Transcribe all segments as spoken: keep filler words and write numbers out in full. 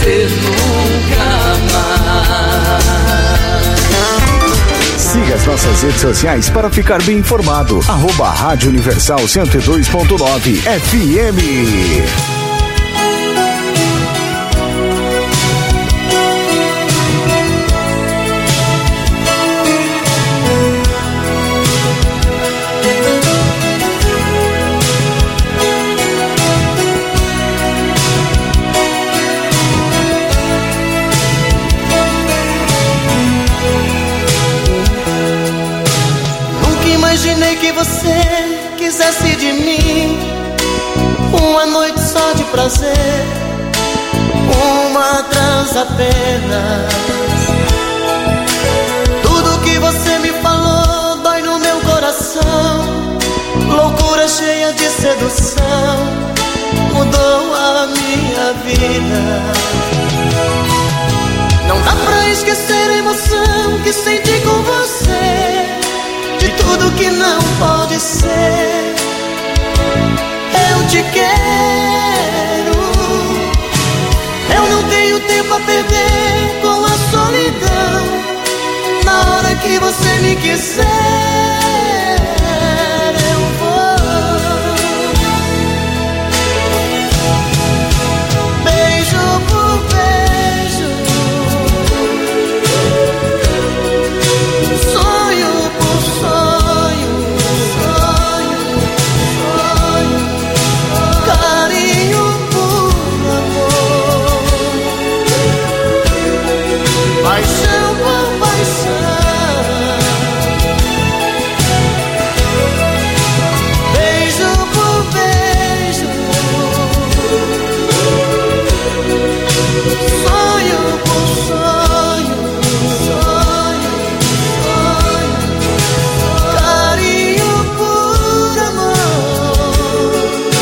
ver nunca mais. Siga as nossas redes sociais para ficar bem informado. Arroba Rádio Universal cento e dois ponto nove F M. Que você quisesse de mim uma noite só de prazer, uma trança apenas. Tudo que você me falou dói no meu coração. Loucura cheia de sedução mudou a minha vida. Não dá pra esquecer a emoção que senti com você, de tudo que não pode ser. Eu te quero. Eu não tenho tempo a perder com a solidão. Na hora que você me quiser, eu vou. Beijo por beijo, sonho por sonho, sonho, sonho, carinho por amor, paixão por paixão. Beijo por beijo, sonho por sonho, sonho, sonho, carinho por amor,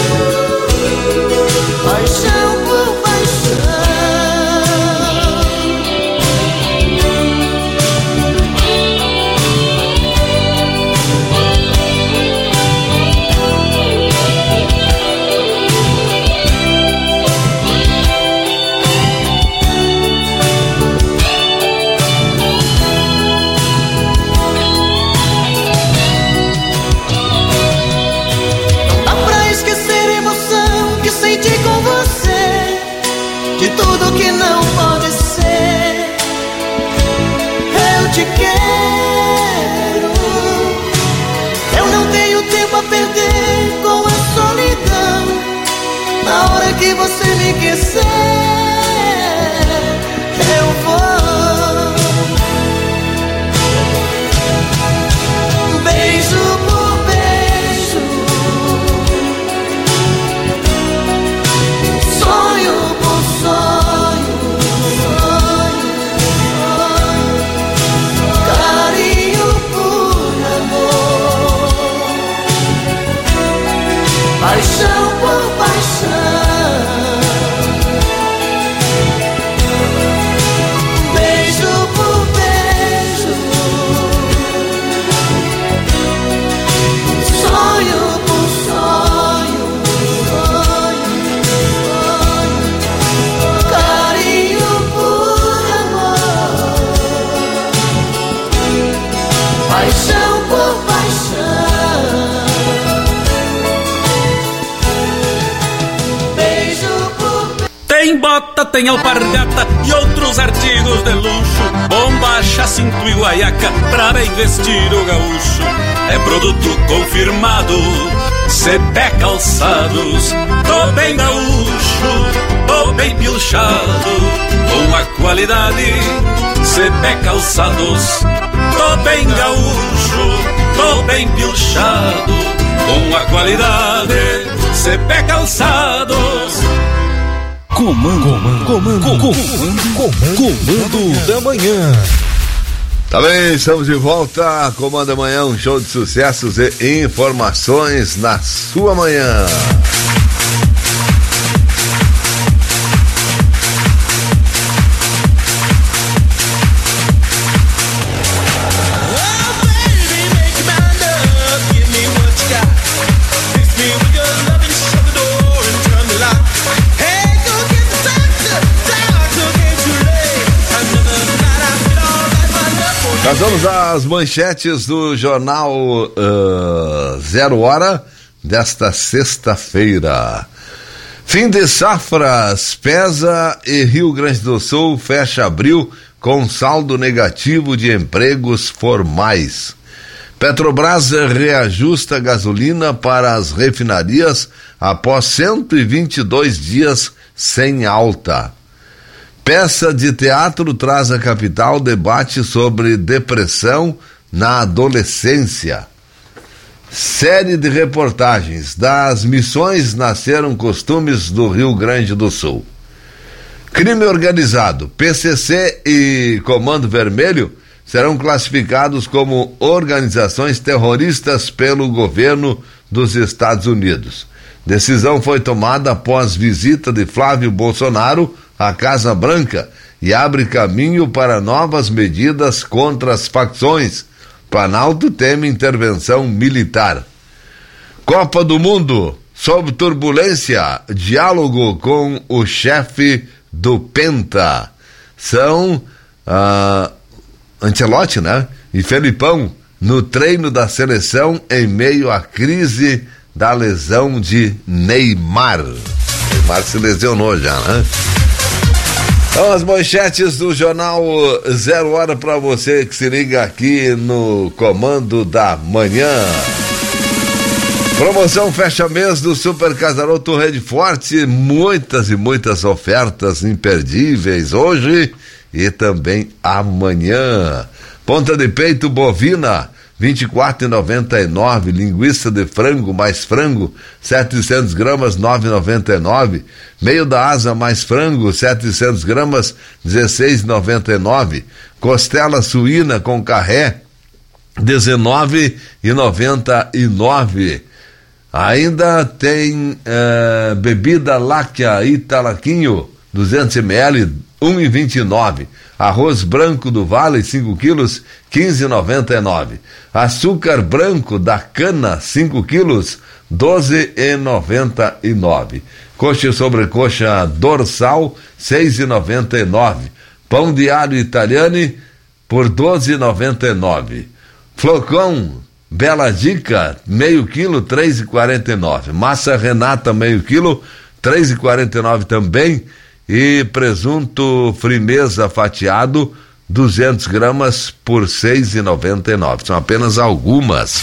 paixão por paixão. Não dá pra esquecer a emoção que senti com você, de tudo que não pode ser. Eu te quero. Eu não tenho tempo a perder com a solidão. Na hora que você me quiser, eu vou. Beijo por beijo, sonho por sonho, sonho, sonho, carinho por amor, paixão por paixão. Beijo por beijo, sonho por sonho, sonho, sonho, carinho por amor, paixão por paixão. Beijo por beijo. Tem bota, tem alpargata e outros artigos de luxo, bombacha, cinto e guaiaca pra bem vestir o gaúcho. É produto confirmado, Cepé Calçados, tô bem gaúcho, tô bem pilchado, com a qualidade Cepé Calçados. Tô bem gaúcho, tô bem pilchado, com a qualidade Cepé Calçados. Comando, comando, comando, comando, comando, comando da manhã. Tá bem, estamos de volta. Comando da Manhã, um show de sucessos e informações na sua manhã. Hey, go get the doctor, doctor. Nós vamos às manchetes do jornal uh, Zero Hora desta sexta-feira. Fim de safras pesa e Rio Grande do Sul fecha abril com saldo negativo de empregos formais. Petrobras reajusta gasolina para as refinarias após cento e vinte e dois dias sem alta. Peça de teatro traz à capital debate sobre depressão na adolescência. Série de reportagens. Das missões nasceram costumes do Rio Grande do Sul. Crime organizado. P C C e Comando Vermelho serão classificados como organizações terroristas pelo governo dos Estados Unidos. Decisão foi tomada após visita de Flávio Bolsonaro à Casa Branca e abre caminho para novas medidas contra as facções. Planalto teme intervenção militar. Copa do Mundo, sob turbulência, diálogo com o chefe do Penta. São uh, Ancelotti, né? E Felipão no treino da seleção em meio à crise da lesão de Neymar. Neymar se lesionou já, né? Então, as manchetes do jornal Zero Hora para você que se liga aqui no Comando da Manhã. Promoção fecha mês do Super Casaroto Rede Forte, muitas e muitas ofertas imperdíveis hoje e também amanhã. Ponta de peito bovina, vinte e quatro reais e noventa e nove centavos, linguiça de frango mais frango, setecentos gramas, nove reais e noventa e nove centavos, meio da asa mais frango, setecentos gramas, dezesseis reais e noventa e nove centavos, costela suína com carré, dezenove reais e noventa e nove centavos. Ainda tem uh, bebida láctea Italaquinho, duzentos mililitros, um real e vinte e nove centavos. Arroz branco do Vale, cinco quilos, quinze reais e noventa e nove centavos. Açúcar branco da Cana, cinco quilos, doze reais e noventa e nove centavos. Coxa e sobrecoxa dorsal, seis reais e noventa e nove centavos. Pão de alho Italiane por doze reais e noventa e nove centavos. Flocão Bela Dica, meio quilo, três reais e quarenta e nove centavos. Massa Renata, meio quilo, três reais e quarenta e nove centavos também. E presunto Frimeza fatiado, duzentos gramas por seis reais e noventa e nove centavos. São apenas algumas.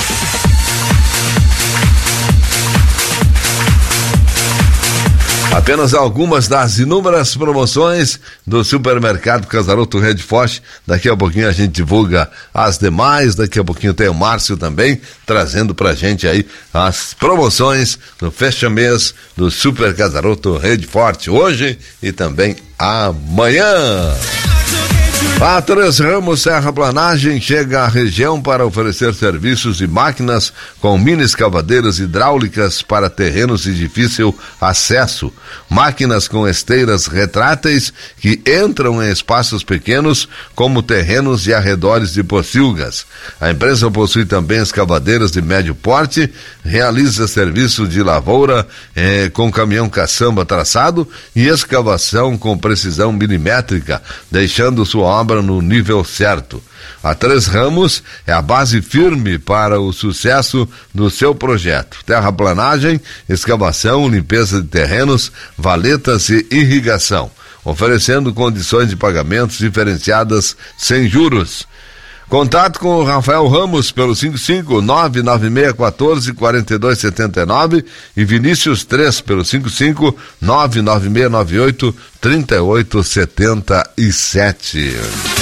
Apenas algumas das inúmeras promoções do Supermercado Casaroto Rede Forte. Daqui a pouquinho a gente divulga as demais. Daqui a pouquinho tem o Márcio também trazendo pra gente aí as promoções do fecha-mês do Super Casaroto Rede Forte hoje e também amanhã. A Três Ramos Serraplanagem chega à região para oferecer serviços de máquinas com mini escavadeiras hidráulicas para terrenos de difícil acesso, máquinas com esteiras retráteis que entram em espaços pequenos como terrenos e arredores de pocilgas. A empresa possui também escavadeiras de médio porte, realiza serviço de lavoura eh, com caminhão caçamba traçado e escavação com precisão milimétrica, deixando sua obra no nível certo. A Três Ramos é a base firme para o sucesso do seu projeto. Terraplanagem, escavação, limpeza de terrenos, valetas e irrigação, oferecendo condições de pagamentos diferenciadas sem juros. Contato com o Rafael Ramos pelo cinco cinco nove nove seis um quatro quatro dois sete nove e Vinícius três pelo cinco cinco nove nove seis nove oito três oito sete sete.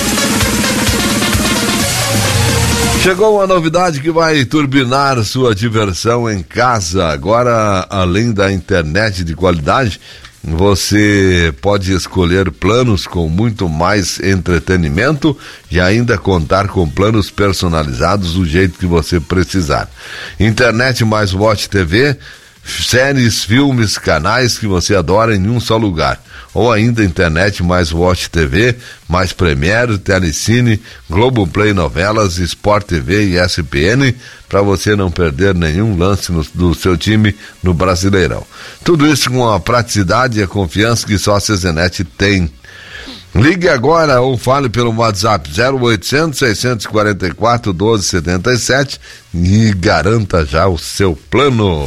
Chegou uma novidade que vai turbinar sua diversão em casa. Agora, além da internet de qualidade, você pode escolher planos com muito mais entretenimento e ainda contar com planos personalizados do jeito que você precisar. Internet mais Watch T V, séries, filmes, canais que você adora em um só lugar. Ou ainda internet mais Watch T V, mais Premiere, Telecine, Globoplay Novelas, Sport T V e S P N, para você não perder nenhum lance no, do seu time no Brasileirão. Tudo isso com a praticidade e a confiança que só a Cezenet tem. Ligue agora ou fale pelo WhatsApp zero oitocentos, seiscentos e quarenta e quatro, doze setenta e sete e garanta já o seu plano.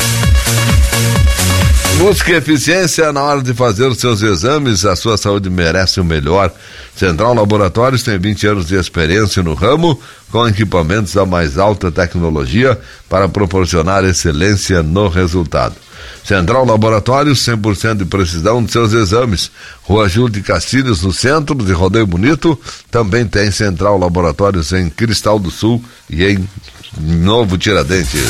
Busque eficiência na hora de fazer os seus exames, a sua saúde merece o melhor. Central Laboratórios tem vinte anos de experiência no ramo, com equipamentos da mais alta tecnologia para proporcionar excelência no resultado. Central Laboratórios, cem por cento de precisão de seus exames. Rua Júlio de Castilhos, no centro de Rodeio Bonito. Também tem Central Laboratórios em Cristal do Sul e em Novo Tiradentes.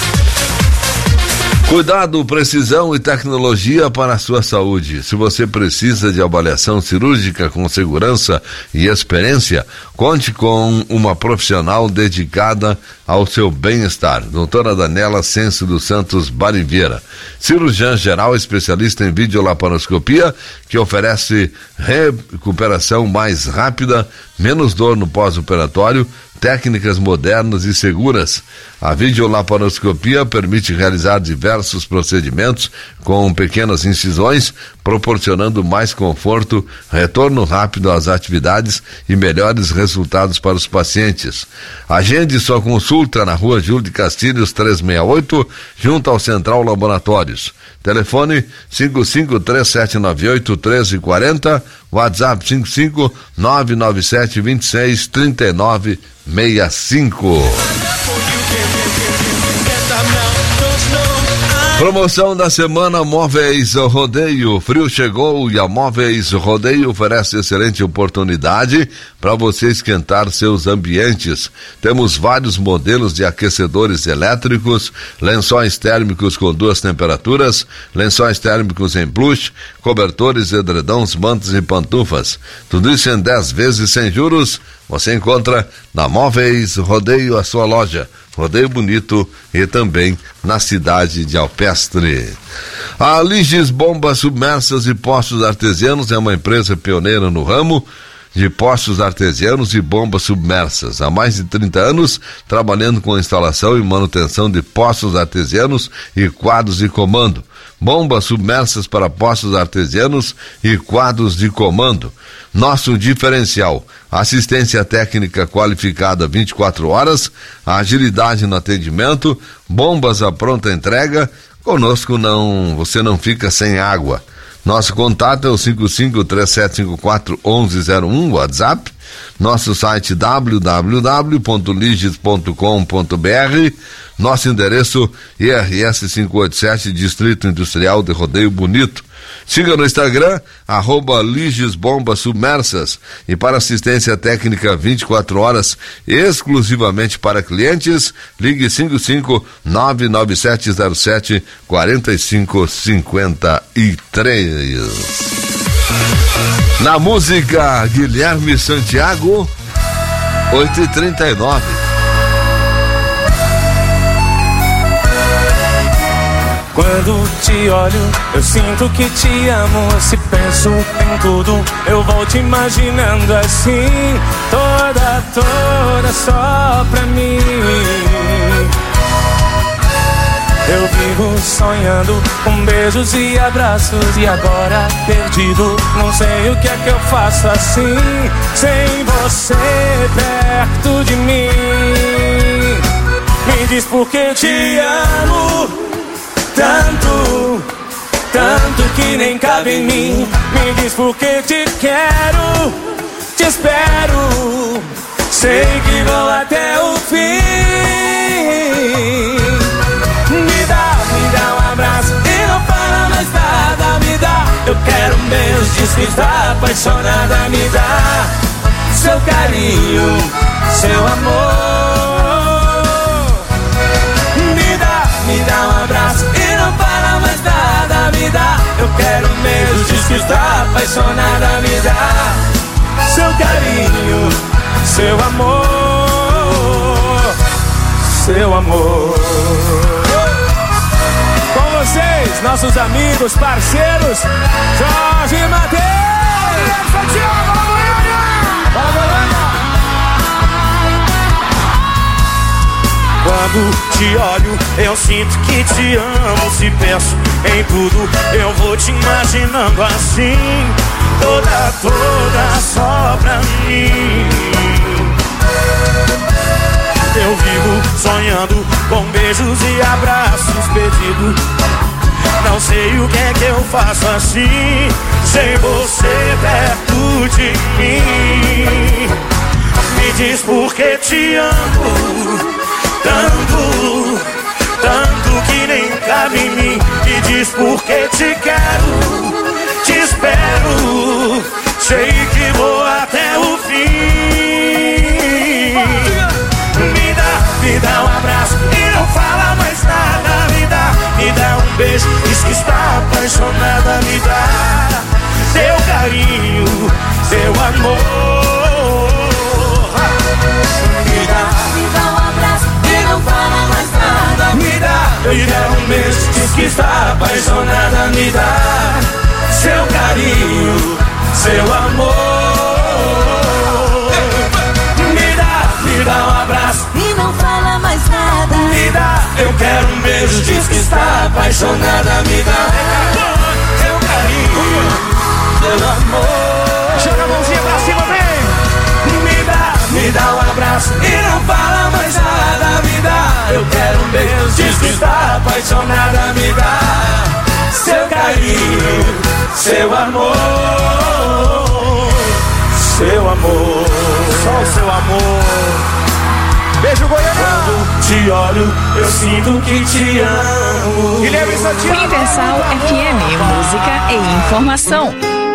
Cuidado, precisão e tecnologia para a sua saúde. Se você precisa de avaliação cirúrgica com segurança e experiência, conte com uma profissional dedicada ao seu bem-estar. Doutora Daniela Senso dos Santos Bariveira, cirurgiã geral especialista em videolaparoscopia, que oferece recuperação mais rápida, menos dor no pós-operatório, técnicas modernas e seguras. A videolaparoscopia permite realizar diversos procedimentos com pequenas incisões, proporcionando mais conforto, retorno rápido às atividades e melhores resultados para os pacientes. Agende sua consulta na Rua Júlio de Castilhos trezentos e sessenta e oito, junto ao Central Laboratórios. Telefone cinco cinco três sete nove oito um três quatro zero, WhatsApp cinco cinco nove nove sete dois seis três nove seis cinco. Promoção da semana Móveis Rodeio. Frio chegou e a Móveis Rodeio oferece excelente oportunidade para você esquentar seus ambientes. Temos vários modelos de aquecedores elétricos, lençóis térmicos com duas temperaturas, lençóis térmicos em plush, cobertores, edredons, mantas e pantufas. Tudo isso em dez vezes sem juros. Você encontra na Móveis Rodeio, a sua loja Rodeio Bonito e também na cidade de Alpestre. A Liges Bombas Submersas e Poços Artesianos é uma empresa pioneira no ramo de poços artesianos e bombas submersas. Há mais de trinta anos, trabalhando com instalação e manutenção de poços artesianos e quadros de comando. Bombas submersas para poços artesianos e quadros de comando. Nosso diferencial: assistência técnica qualificada vinte e quatro horas, agilidade no atendimento, bombas à pronta entrega. Conosco não, você não fica sem água. Nosso contato é o cinco cinco três sete cinco quatro um um zero um, WhatsApp. Nosso site w w w ponto liges ponto com ponto b r. Nosso endereço I R S quinhentos e oitenta e sete, Distrito Industrial de Rodeio Bonito. Siga no Instagram, arroba Liges Bombas Submersas. E para assistência técnica vinte e quatro horas, exclusivamente para clientes, ligue cinco cinco nove nove sete zero sete quatro cinco cinco três. Na música, Guilherme Santiago, oito e trinta e nove. Quando te olho, eu sinto que te amo. Se penso em tudo, eu vou te imaginando assim, toda, toda só pra mim. Eu vivo sonhando com beijos e abraços, e agora perdido, não sei o que é que eu faço assim, sem você perto de mim. Me diz por que te amo tanto, tanto que nem cabe em mim. Me diz por que te quero, te espero, sei que vou até o fim. Me dá, me dá um abraço e não fala mais nada. Me dá, eu quero um beijo, diz que está apaixonada. Me dá seu carinho, seu amor. Me dá, me dá um abraço e não fala mais nada. Me dá, eu quero um beijo, diz que está apaixonada. Me dá seu carinho, seu amor, seu amor. Com vocês, nossos amigos, parceiros, Jorge e Matheus. Fala, Goiânia! Quando te olho, eu sinto que te amo. Se penso em tudo, eu vou te imaginando assim, toda, toda com beijos e abraços perdidos. Não sei o que é que eu faço assim, sem você perto de mim. Me diz por que te amo tanto, tanto que nem cabe em mim. Me diz por que te quero, te espero, sei que vou até o fim. Me dá, me dá um abraço e não fala mais nada. Me dá, me dá um beijo, diz que está apaixonada. Me dá seu carinho, seu amor. Me dá, Me dá um abraço e não fala mais nada. me dá, me dá um beijo, diz que está apaixonada. Me dá seu carinho, seu amor. Me dá, me dá um abraço E não fala mais nada. me dá, eu quero um beijo, diz que está apaixonada. Me dá seu carinho, seu amor. Joga a mãozinha pra cima, vem! Me dá, me dá um abraço e não fala mais nada. Me dá, eu quero um beijo, diz que está apaixonada. Me dá seu carinho, seu amor, seu amor, Só o seu amor. Beijo, Goiânia! quando te olho, eu sinto que te amo. Guilherme Santiago! Universal F M, música e informação.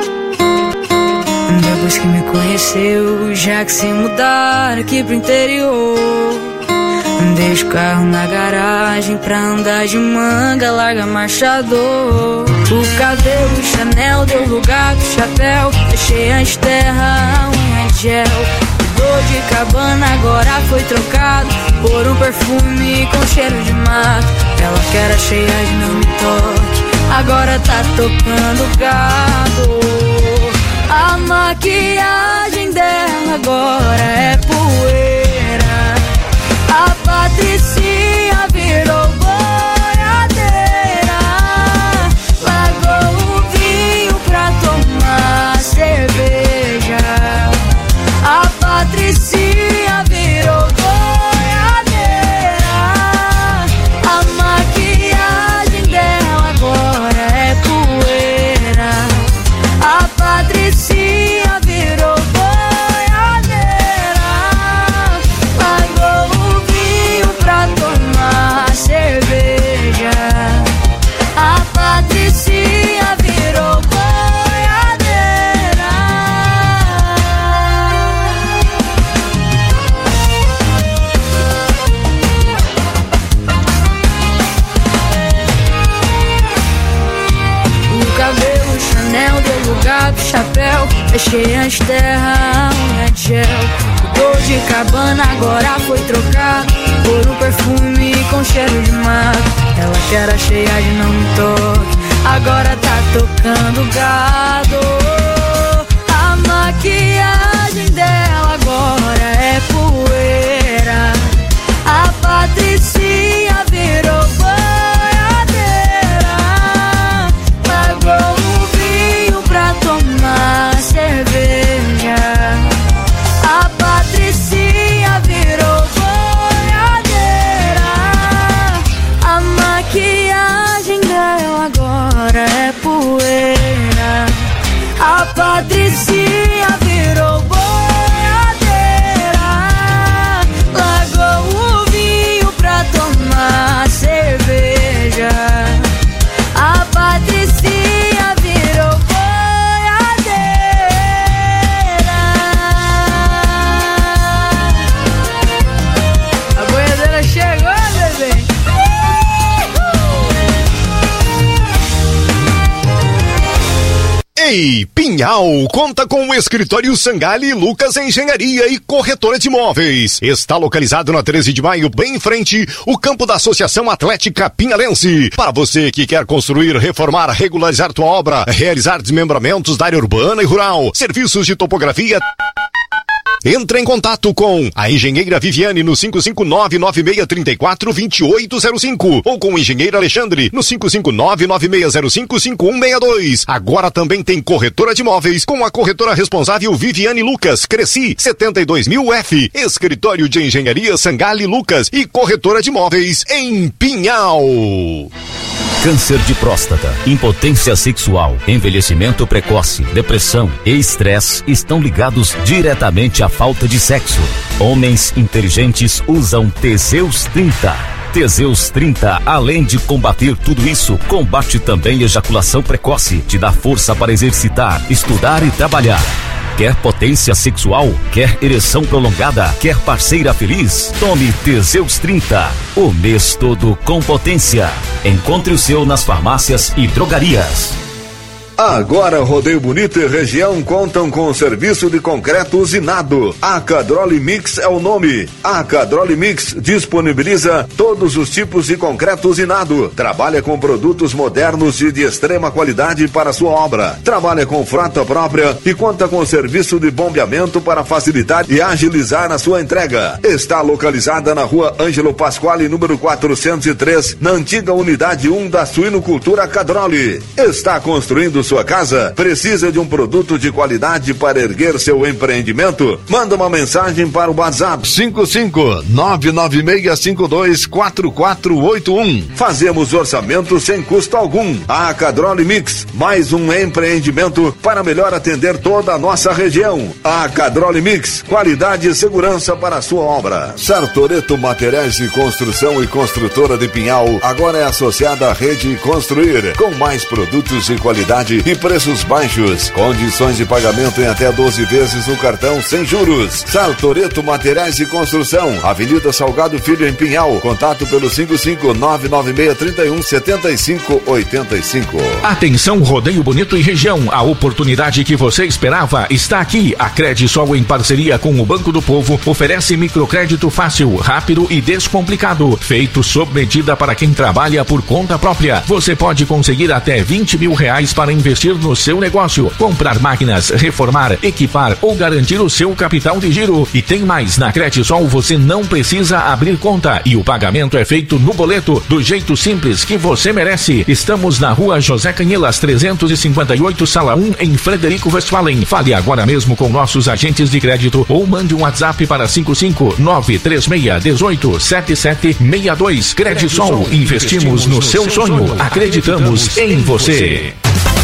Depois que me conheceu, já que se mudar aqui pro interior, deixa o carro na garagem pra andar de manga, larga marchador. O cabelo Chanel deu lugar pro chapéu, deixei as terra, unha de gel. O de cabana agora foi trocado por um perfume com cheiro de mato. Ela que era cheia de não me toque, agora tá tocando gado. A maquiagem dela agora é poeira. A Patricinha virou boiadeira. Largou o vinho pra tomar cerveja. A Patricinha virou boiadeira. A maquiagem dela agora é poeira. A Patricinha virou boiadeira. Largou o vinho pra tomar cerveja. A Patricinha virou boiadeira. O cabelo Chanel deu lugar pro chapéu, fechei as terra, unha de gel. O dor de cabana agora foi trocado por um perfume com cheiro de mato. Ela que era cheia de não me toque, agora tá tocando gado. A maquiagem dela agora é poeira. A Patricinha virou boiadeira. Largou o vinho pra tomar cerveja. A Patricinha virou boiadeira. A maquiagem dela agora é poeira. A Patricinha virou boiadeira. Largou o vinho pra tomar cerveja. A Patricinha virou boiadeira. A boiadeira chegou, bebê. Ei, Pinhal conta com o escritório Sangali Lucas Engenharia e Corretora de Imóveis. Está localizado na treze de maio, bem em frente, o campo da Associação Atlética Pinhalense. Para você que quer construir, reformar, regularizar tua obra, realizar desmembramentos da área urbana e rural, serviços de topografia, Entre em contato com a engenheira Viviane no cinco cinco nove, nove seis três quatro, dois oito zero cinco ou com o engenheiro Alexandre no cinco cinco nove, nove seis zero cinco, cinco um seis dois. Agora também tem corretora de imóveis com a corretora responsável Viviane Lucas, Cresci setenta e dois mil F, escritório de engenharia Sangali Lucas e corretora de imóveis em Pinhal. Câncer de próstata, impotência sexual, envelhecimento precoce, depressão e estresse estão ligados diretamente à falta de sexo. Homens inteligentes usam Teseus trinta. Teseus trinta, além de combater tudo isso, combate também ejaculação precoce, te dá força para exercitar, estudar e trabalhar. Quer potência sexual? Quer ereção prolongada? Quer parceira feliz? Tome Teseus trinta. O mês todo com potência. Encontre o seu nas farmácias e drogarias. Agora Rodeio Bonito e região contam com o serviço de concreto usinado. A Cadroli Mix é o nome. A Cadroli Mix disponibiliza todos os tipos de concreto usinado. Trabalha com produtos modernos e de extrema qualidade para sua obra. Trabalha com frota própria e conta com serviço de bombeamento para facilitar e agilizar a sua entrega. Está localizada na rua Ângelo Pasquale, número quatrocentos e três, na antiga unidade um da Suinocultura Cadroli. Está construindo sua casa? Precisa de um produto de qualidade para erguer seu empreendimento? Manda uma mensagem para o WhatsApp cinco cinco nove nove seis cinco dois quatro quatro oito um. Fazemos orçamento sem custo algum. A Cadroli Mix, mais um empreendimento para melhor atender toda a nossa região. A Cadroli Mix, qualidade e segurança para a sua obra. Sartoreto Materiais de Construção e Construtora de Pinhal agora é associada à Rede Construir, com mais produtos de qualidade e preços baixos. Condições de pagamento em até doze vezes no cartão sem juros. Sartoreto Materiais de Construção, Avenida Salgado Filho em Pinhal. Contato pelo cinco cinco nove nove seis três um sete cinco oito cinco. Atenção Rodeio Bonito e região, a oportunidade que você esperava está aqui. A Credisol, em parceria com o Banco do Povo, oferece microcrédito fácil, rápido e descomplicado, feito sob medida para quem trabalha por conta própria. Você pode conseguir até vinte mil reais para investir no seu negócio, comprar máquinas, reformar, equipar ou garantir o seu capital de giro. E tem mais, na Credisol você não precisa abrir conta e o pagamento é feito no boleto, do jeito simples que você merece. Estamos na rua José Canhelas trezentos e cinquenta e oito, sala um, em Frederico Westphalen. Fale agora mesmo com nossos agentes de crédito ou mande um WhatsApp para cinco cinco nove três seis um oito sete sete seis dois. Credisol, investimos no seu sonho, acreditamos em você.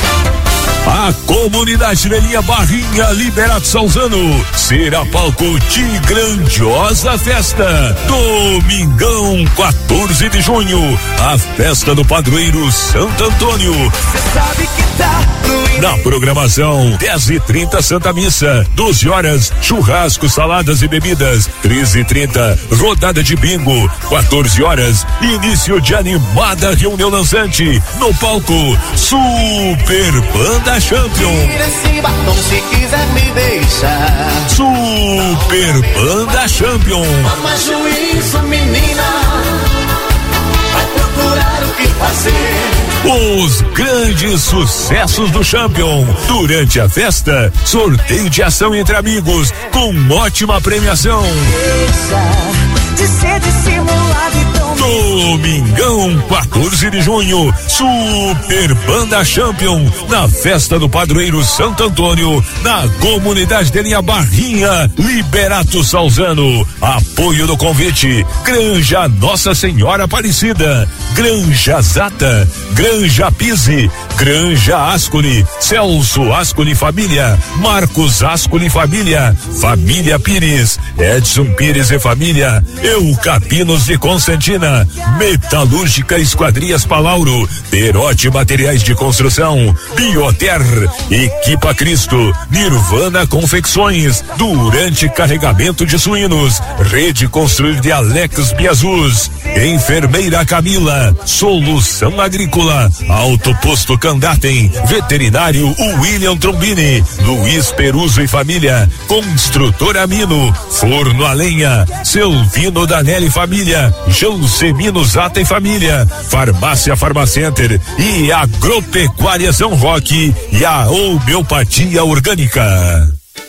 A comunidade Velhinha Barrinha Liberato Salzano será palco de grandiosa festa. Domingão, quatorze de junho, a festa do padroeiro Santo Antônio. Cê sabe que tá na programação, dez e trinta Santa Missa, doze horas churrasco, saladas e bebidas, treze e trinta rodada de bingo, quatorze horas início de animada reunião dançante no palco Super Banda Champion. Esse batom se quiser me deixar. Super Banda Champion. Toma juízo, menina, vai procurar o que fazer. Os grandes sucessos do Champion. Durante a festa, sorteio de ação entre amigos com ótima premiação. Deixa de ser dissimulado e tão... Domingão, quatorze de junho, Super Banda Champion, na festa do padroeiro Santo Antônio, na comunidade de Linha Barrinha, Liberato Salzano. Apoio do convite, Granja Nossa Senhora Aparecida, Granja Zata, Granja Pise, Granja Ascoli, Celso Ascoli Família, Marcos Ascoli Família, Família Pires, Edson Pires e Família, Eucapinos de Constantina, Metalúrgica Esquadrias Palauro, Perote Materiais de Construção, Bioter, Equipa Cristo, Nirvana Confecções, Durante Carregamento de Suínos, Rede Construir de Alex Biazus, Enfermeira Camila, Solução Agrícola, Autoposto Candatem, Veterinário William Trombini, Luiz Peruso e Família, Construtora Mino, Forno a Lenha, Selvino Danelli Família, Jansemino Zata e Família, Farmácia Farmacenter e Agropecuária São Roque e a Homeopatia Orgânica.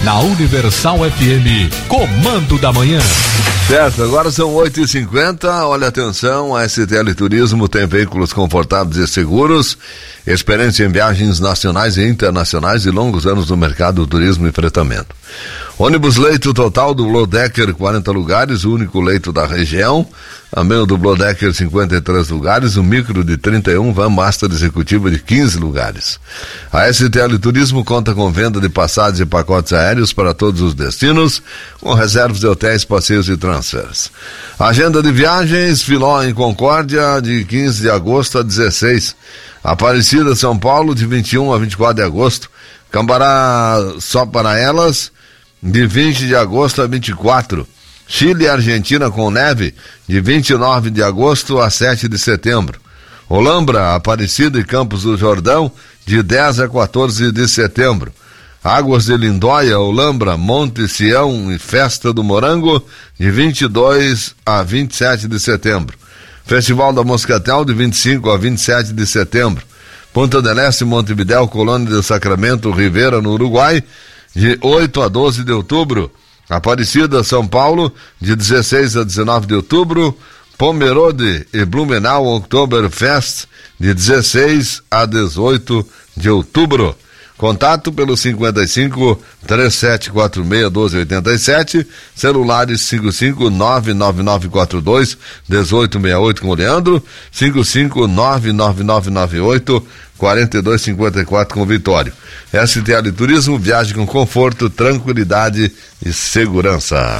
Na Universal F M, Comando da Manhã. Certo, agora são oito e cinquenta, olha atenção, a S T L Turismo tem veículos confortáveis e seguros, experiência em viagens nacionais e internacionais e longos anos no mercado do turismo e fretamento. Ônibus leito total do Blodecker, quarenta lugares, o único leito da região. Também o do Blodecker, cinquenta e três lugares, o micro de trinta e um, van master executiva de quinze lugares. A S T L Turismo conta com venda de passagens e pacotes aéreos para todos os destinos, com reservas de hotéis, passeios e transfers. Agenda de viagens, Filó em Concórdia, de quinze de agosto a dezesseis. Aparecida, São Paulo, de vinte e um a vinte e quatro de agosto. Cambará, só para elas, de vinte de agosto a vinte e quatro. Chile e Argentina com neve, de vinte e nove de agosto a sete de setembro. Olambra, Aparecida e Campos do Jordão, de dez a quatorze de setembro. Águas de Lindóia, Olambra, Monte Sião e Festa do Morango, de vinte e dois a vinte e sete de setembro. Festival da Moscatel, de vinte e cinco a vinte e sete de setembro. Ponta del Este, Montevidéu, Colônia de Sacramento, Rivera, no Uruguai, de oito a doze de outubro. Aparecida, São Paulo, de dezesseis a dezenove de outubro. Pomerode e Blumenau Oktoberfest, de dezesseis a dezoito de outubro. Contato pelo cinquenta e cinco, três sete quatro seis, doze oitenta e sete, celulares cinco cinco nove nove nove quatro dois, dezoito sessenta e oito com o Leandro, cinco cinco nove nove nove nove oito, quarenta e dois cinquenta e quatro com o Vitório. S T L Turismo, viagem com conforto, tranquilidade e segurança.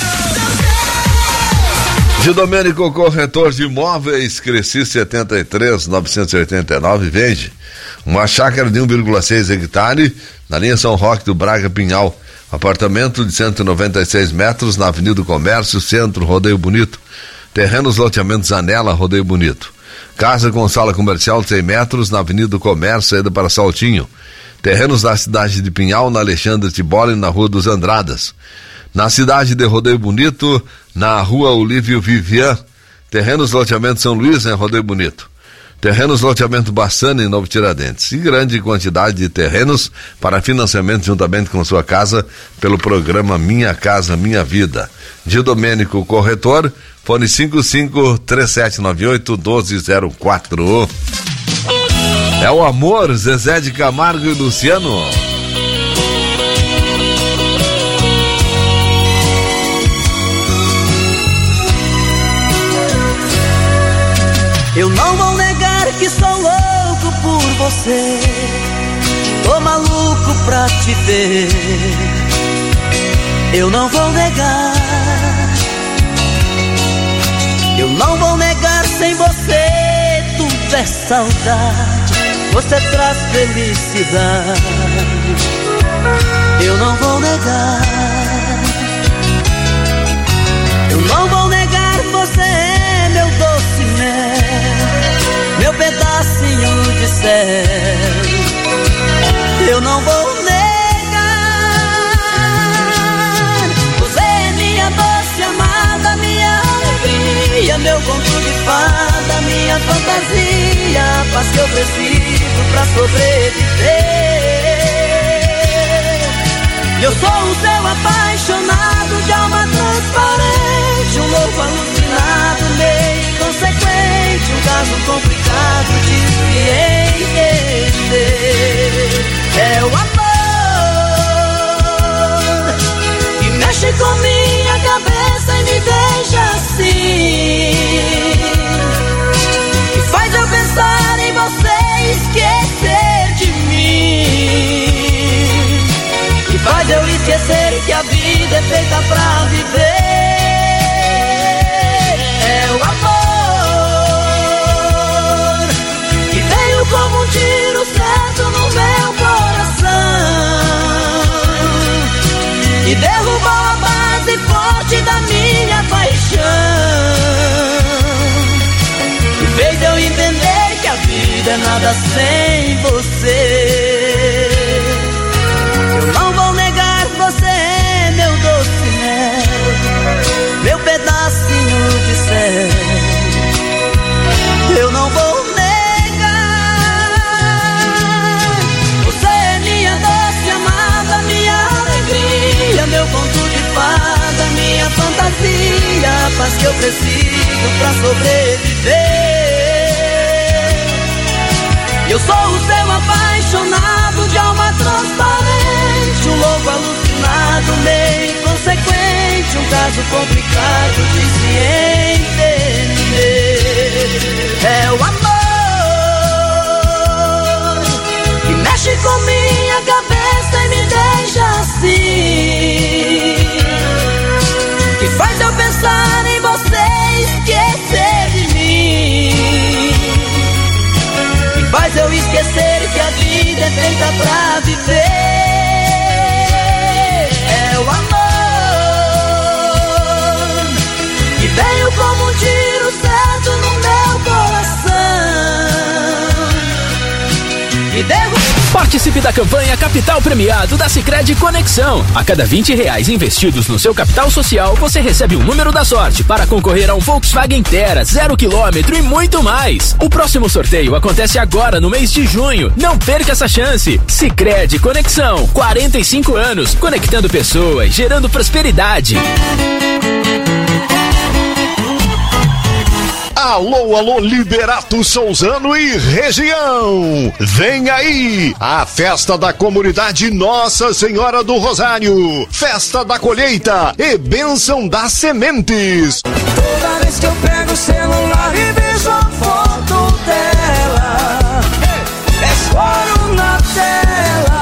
De Domênico, corretor de imóveis, Cresci setenta e três, novecentos e oitenta e nove, vende uma chácara de um vírgula seis hectare na linha São Roque do Braga Pinhal, apartamento de cento e noventa e seis metros na Avenida do Comércio, Centro, Rodeio Bonito, terrenos loteamentos Anela, Rodeio Bonito, casa com sala comercial de cem metros na Avenida do Comércio, saída para Saltinho, terrenos na cidade de Pinhal, na Alexandre Tiboli, na Rua dos Andradas, na cidade de Rodeio Bonito, na Rua Olívio Vivian, terrenos loteamento São Luís, em Rodeio Bonito, terrenos loteamento Bassana, em Novo Tiradentes, e grande quantidade de terrenos para financiamento juntamente com sua casa pelo programa Minha Casa Minha Vida. De Domênico, corretor, fone cinco cinco, três sete nove oito, um dois zero quatro. É o amor, Zezé de Camargo e Luciano. Eu não vou negar que sou louco por você, tô maluco pra te ver. Eu não vou negar, eu não vou negar, sem você tudo é saudade, você traz felicidade. Eu não vou negar, eu não vou negar, você é meu doce mel, meu pedacinho de céu. Eu não vou negar, você é minha doce amada, minha alegria, meu conto de fada, minha fantasia, a paz que eu preciso pra sobreviver. Eu sou o seu apaixonado, de alma transparente, um louco alucinado, meio inconsequente, um caso complicado de se entender. É o amor que mexe com minha cabeça e me deixa assim, que faz eu pensar em você e esquecer de mim, que faz eu esquecer que a vida é feita pra viver. É o amor que veio como um tiro certo no meu coração, que derrubou a base forte da minha paixão, que fez eu entender que a vida é nada sem você. Eu não vou negar, você é meu doce mel, meu pedacinho de céu. Eu não vou negar, você é minha doce amada, minha alegria, que eu preciso pra sobreviver. Eu sou o seu apaixonado de alma transparente, um louco alucinado, meio inconsequente, um caso complicado de se entender. É o amor que mexe com minha cabeça e me deixa assim, que faz eu pensar em você e esquecer de mim, que faz eu esquecer que a vida é feita pra viver. É o amor que veio como um tiro certo no meu coração e derrubou. Participe da campanha Capital Premiado da Sicredi Conexão. A cada vinte reais investidos no seu capital social, você recebe um número da sorte para concorrer a um Volkswagen Tera, zero quilômetro e muito mais. O próximo sorteio acontece agora no mês de junho. Não perca essa chance. Sicredi Conexão, quarenta e cinco anos, conectando pessoas, gerando prosperidade. Alô, alô, Liberato Souzano e região! Vem aí a festa da comunidade Nossa Senhora do Rosário, festa da colheita e bênção das sementes. Toda vez que eu pego o celular e vejo a foto dela, é choro na tela.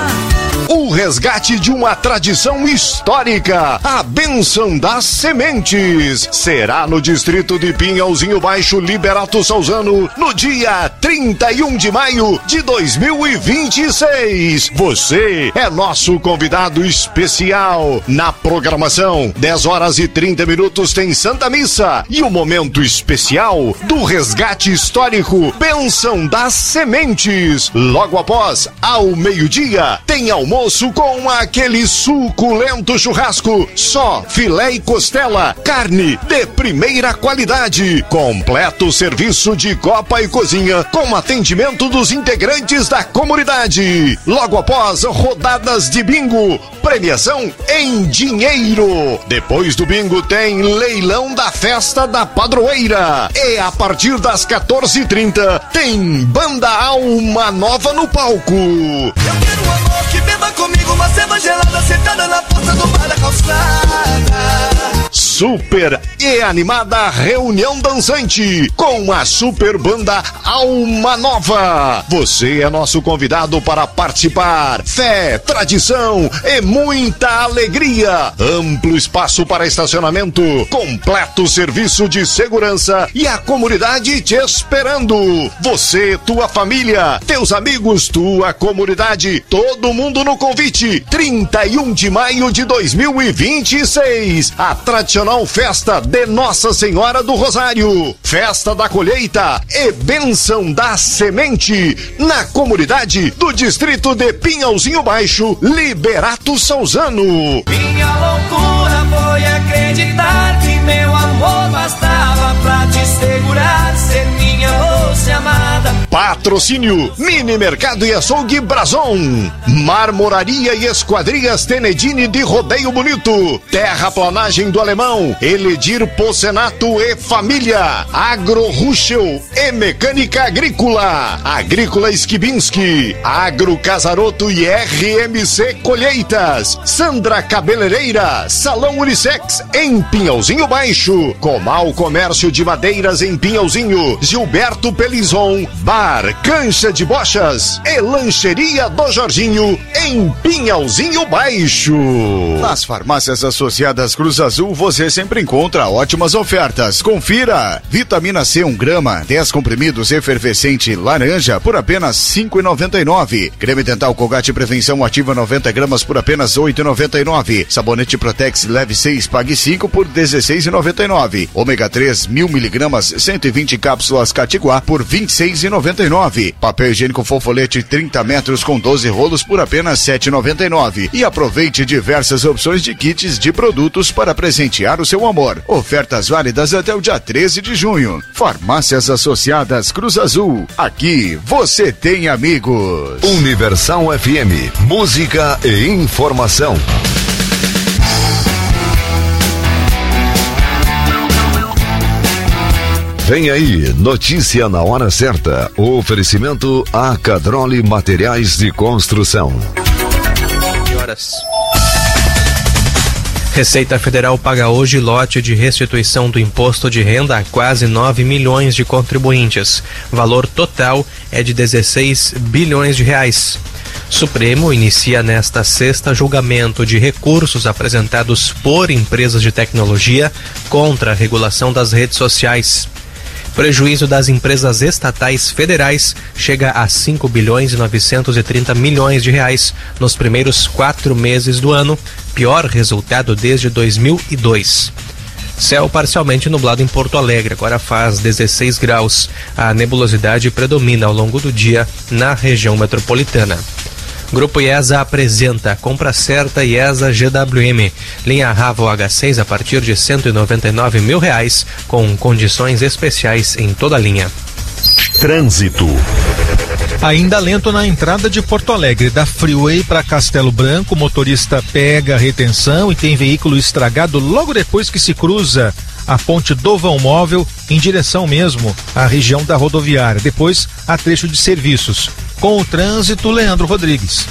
O resgate de uma tradição histórica, a bênção das sementes, será no distrito de Pinhalzinho Baixo, Liberato Souzano, no dia trinta e um de maio de dois mil e vinte e seis. Você é nosso convidado especial. Na programação, dez horas e trinta minutos tem Santa Missa e o momento especial do resgate histórico, bênção das sementes. Logo após, ao meio-dia, tem almoço com aquele suculento churrasco, só filé e costela, carne de primeira qualidade, completo serviço de copa e cozinha com atendimento dos integrantes da comunidade. Logo após, rodadas de bingo, premiação em dinheiro. Depois do bingo tem leilão da festa da padroeira e a partir das quatorze e trinta tem Banda Alma Nova no palco. Eu quero um amor que beba comigo uma ceva gelada sentada na porta do bar da calçada. Super e animada reunião dançante com a super banda Alma Nova. Você é nosso convidado para participar. Fé, tradição e muita alegria. Amplo espaço para estacionamento, completo serviço de segurança e a comunidade te esperando. Você, tua família, teus amigos, tua comunidade, todo mundo no convite. trinta e um de maio de dois mil e vinte e seis. A tradicional festa de Nossa Senhora do Rosário, festa da colheita e bênção da semente na comunidade do distrito de Pinhalzinho Baixo, Liberato Souzano. Minha loucura foi acreditar que meu amor bastava pra te segurar, ser minha moça amada. Patrocínio Mini Mercado e Açougue Brazon, Marmoraria e Esquadrias Tenedini de Rodeio Bonito, Terraplanagem do Alemão, Eledir Pocenato e Família, Agro Ruschel e Mecânica Agrícola, Agrícola Skibinski, Agro Casaroto e R M C Colheitas, Sandra Cabeleireira, Salão Unissex em Pinhalzinho Baixo, Comal Comércio de Madeiras em Pinhalzinho, Gilberto Pelizon, Bar Cancha de Bochas e Lancheria do Jorginho em Pinhalzinho Baixo. Nas farmácias associadas Cruz Azul você sempre encontra ótimas ofertas. Confira: vitamina C um grama, dez comprimidos efervescente laranja por apenas cinco reais e noventa e nove centavos. Creme dental Colgate Prevenção Ativa noventa gramas por apenas oito reais e noventa e nove centavos. Sabonete Protex Leve seis pague cinco por dezesseis reais e noventa e nove centavos. Ômega três mil miligramas cento e vinte cápsulas Catiguá por vinte e seis reais e noventa e nove centavos. Papel higiênico Fofolete trinta metros com doze rolos por apenas sete reais e noventa e nove centavos. E aproveite diversas opções de kits de produtos para presentear o seu amor. Ofertas válidas até o dia treze de junho. Farmácias Associadas Cruz Azul. Aqui você tem amigos. Universal F M. Música e informação. Vem aí, notícia na hora certa. Oferecimento Acadrole Materiais de Construção. Horas. Receita Federal paga hoje lote de restituição do imposto de renda a quase nove milhões de contribuintes. Valor total é de dezesseis bilhões de reais. Supremo inicia nesta sexta julgamento de recursos apresentados por empresas de tecnologia contra a regulação das redes sociais. Prejuízo das empresas estatais federais chega a cinco bilhões e novecentos e trinta milhões de reais nos primeiros quatro meses do ano, pior resultado desde dois mil e dois. Céu parcialmente nublado em Porto Alegre, agora faz dezesseis graus. A nebulosidade predomina ao longo do dia na região metropolitana. Grupo IESA apresenta compra certa IESA G W M. Linha Ravo H seis a partir de cento e noventa e nove mil reais, com condições especiais em toda a linha. Trânsito. Ainda lento na entrada de Porto Alegre, da Freeway para Castelo Branco, o motorista pega a retenção e tem veículo estragado logo depois que se cruza a ponte do Vão Móvel em direção mesmo à região da rodoviária, depois a trecho de serviços. Com o trânsito, Leandro Rodrigues.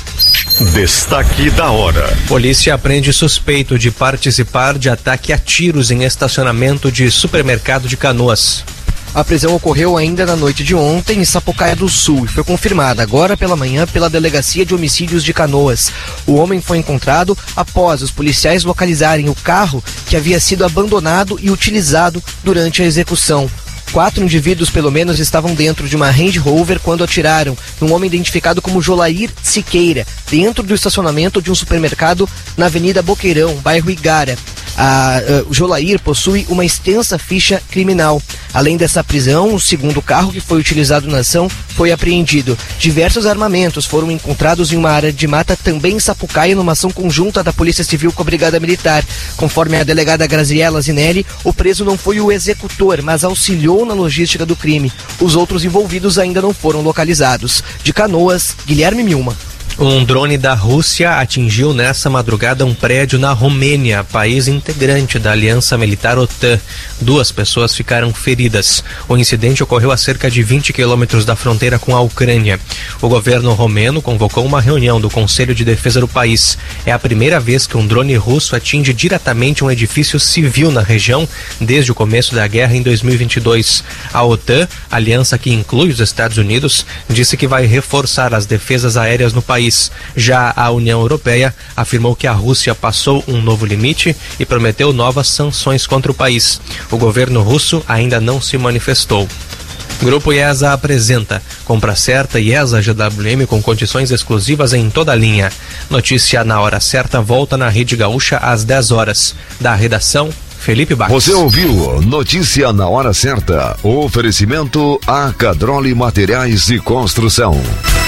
Destaque da hora. Polícia prende suspeito de participar de ataque a tiros em estacionamento de supermercado de Canoas. A prisão ocorreu ainda na noite de ontem em Sapucaia do Sul e foi confirmada agora pela manhã pela Delegacia de Homicídios de Canoas. O homem foi encontrado após os policiais localizarem o carro que havia sido abandonado e utilizado durante a execução. Quatro indivíduos, pelo menos, estavam dentro de uma Range Rover quando atiraram num homem identificado como Jolair Siqueira, dentro do estacionamento de um supermercado na Avenida Boqueirão, bairro Igara. A, uh, o Jolair possui uma extensa ficha criminal. Além dessa prisão, o segundo carro que foi utilizado na ação foi apreendido. Diversos armamentos foram encontrados em uma área de mata também em Sapucaia, numa ação conjunta da Polícia Civil com a Brigada Militar. Conforme a delegada Graziela Zinelli, o preso não foi o executor, mas auxiliou na logística do crime. Os outros envolvidos ainda não foram localizados. De Canoas, Guilherme Milma. Um drone da Rússia atingiu nessa madrugada um prédio na Romênia, país integrante da Aliança Militar OTAN. Duas pessoas ficaram feridas. O incidente ocorreu a cerca de vinte quilômetros da fronteira com a Ucrânia. O governo romeno convocou uma reunião do Conselho de Defesa do país. É a primeira vez que um drone russo atinge diretamente um edifício civil na região desde o começo da guerra em dois mil e vinte e dois. A OTAN, aliança que inclui os Estados Unidos, disse que vai reforçar as defesas aéreas no país. Já a União Europeia afirmou que a Rússia passou um novo limite e prometeu novas sanções contra o país. O governo russo ainda não se manifestou. Grupo IESA apresenta compra certa IESA G W M com condições exclusivas em toda a linha. Notícia na hora certa volta na Rede Gaúcha às dez horas. Da redação, Felipe Barros. Você ouviu Notícia na hora certa. Oferecimento Acadrole Materiais de Construção.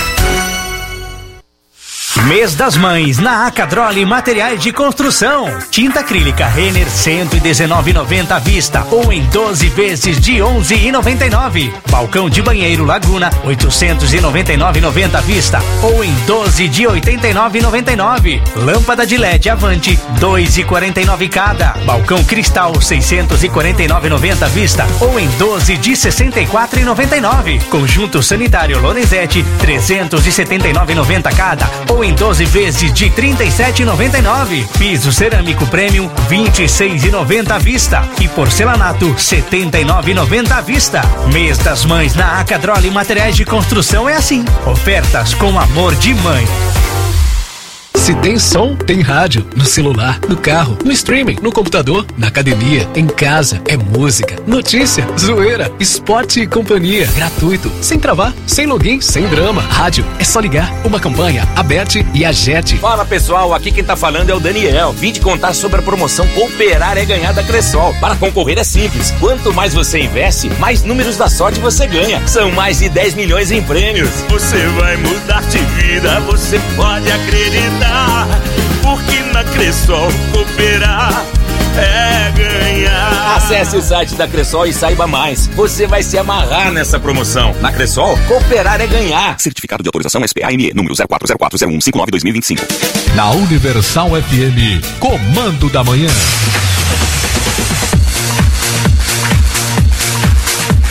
Mês das Mães na Acadrole Materiais de Construção. Tinta acrílica Renner cento e dezenove reais e noventa centavos à vista ou em doze vezes de onze reais e noventa e nove centavos. Balcão de banheiro Laguna oitocentos e noventa e nove reais e noventa centavos à vista ou em doze de oitenta e nove reais e noventa e nove centavos. Lâmpada de L E D Avante dois reais e quarenta e nove centavos cada. Balcão Cristal seiscentos e quarenta e nove reais e noventa centavos à vista ou em doze de sessenta e quatro reais e noventa e nove centavos. Conjunto sanitário Lorenzetti trezentos e setenta e nove reais e noventa centavos cada ou em doze vezes de trinta e sete reais e noventa e nove centavos. Piso cerâmico premium vinte e seis reais e noventa centavos à vista e porcelanato setenta e nove reais e noventa centavos à vista. Mês das Mães na Acadrole Materiais de Construção é assim. Ofertas com amor de mãe. Se tem som, tem rádio. No celular, no carro, no streaming, no computador, na academia, em casa. É música, notícia, zoeira, esporte e companhia. Gratuito, sem travar, sem login, sem drama. Rádio, é só ligar. Uma campanha, Aberte e Agete. Fala pessoal, aqui quem tá falando é o Daniel. Vim te contar sobre a promoção Cooperar é Ganhar da Cressol. Para concorrer é simples. Quanto mais você investe, mais números da sorte você ganha. São mais de dez milhões em prêmios. Você vai mudar de vida, você pode acreditar. Porque na Cressol cooperar é ganhar. Acesse o site da Cressol e saiba mais. Você vai se amarrar nessa promoção. Na Cressol, cooperar é ganhar. Certificado de autorização S P A M E, número zero quatro zero quatro zero um cinco nove dois mil e vinte e cinco. Na Universal F M, Comando da Manhã.